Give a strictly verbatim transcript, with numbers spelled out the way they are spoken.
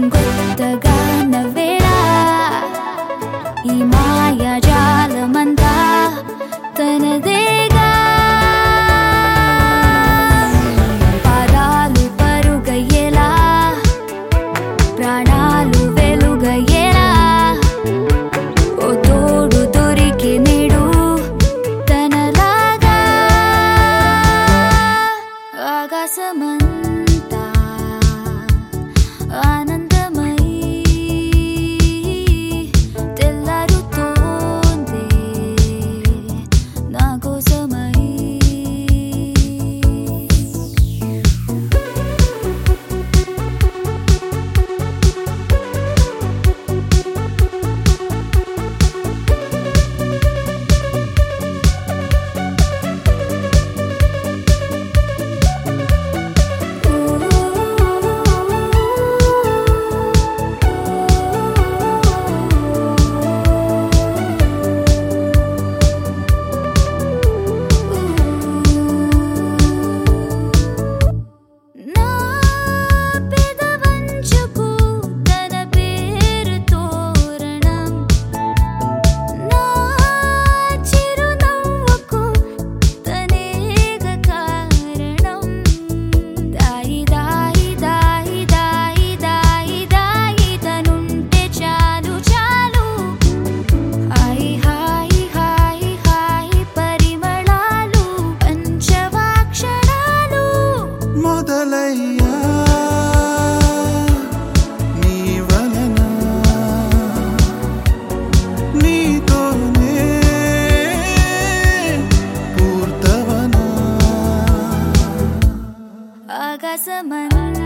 కొంగొత్తగా నవ్వేలా ఈ మాయాజాలమంతా తనదేగా పాదాలు పరుగయ్యేలా ప్రాణాలు వెలుగయ్యేలా ఓ తోడు దొరికే నేడు తనలాగా ఆకాశమంతా ఆనందమై తెల్లారుతోంది నా కోసమై నా పెదవంచుకు తన పేరు తోరణం నా చిరునవ్వుకు తనేగ కారణం దాయి దాయి దాయి దాయి దాయి దాయి తనుంటే చాలు చాలు హాయి హాయి హాయి హాయి పరిమళాలు పంచవాక్షరాలు మొదలయ్యా నీ వలన నీతోనే పూర్తవనా ఆకాశమంతా